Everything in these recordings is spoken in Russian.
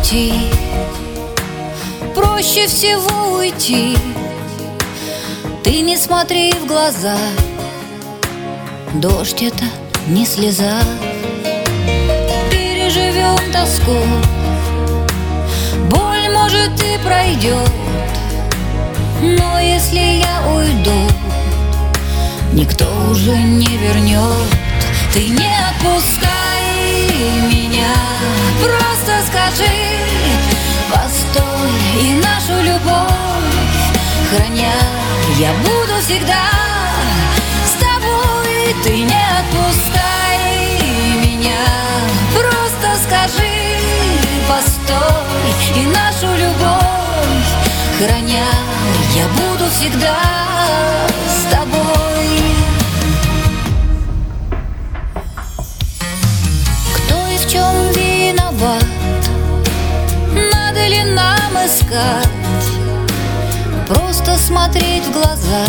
пути, проще всего уйти. Ты не смотри в глаза, дождь — это не слеза. Переживем тоску, боль, может, и пройдет, но если я уйду, никто уже не вернет. Ты не отпускай меня, просто скажи постой, и нашу любовь храня, я буду всегда с тобой. Ты не отпускай меня, просто скажи постой, и нашу любовь храня, я буду всегда с тобой. Кто и в чем виноват, надо ли нам искать? Просто смотреть в глаза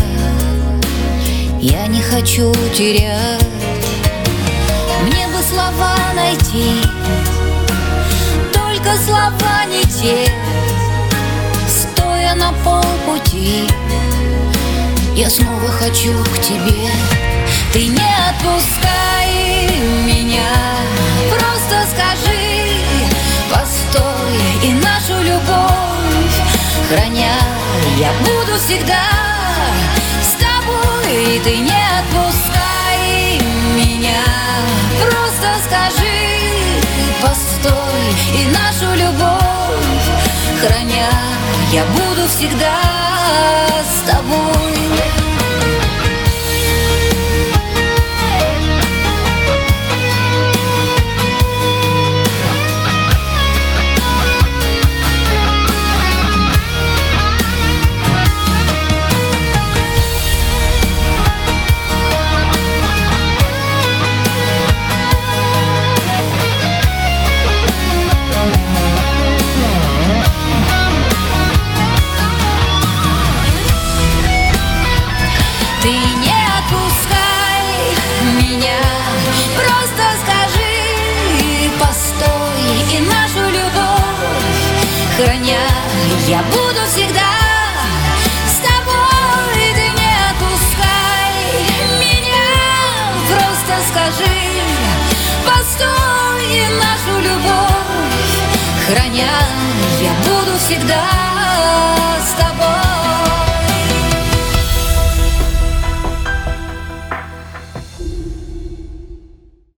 я не хочу терять. Мне бы слова найти, только слова не те. Стоя на полпути, я снова хочу к тебе. Ты не отпускай меня, просто скажи постой, и нашу любовь храня, я буду всегда с тобой. Ты не отпускай меня, просто скажи постой, и нашу любовь храня, я буду всегда с тобой. Ты не отпускай меня, просто скажи постой, и нашу любовь храня, я буду всегда с тобой. Ты не отпускай меня, просто скажи постой, и нашу любовь храня, я буду всегда с тобой.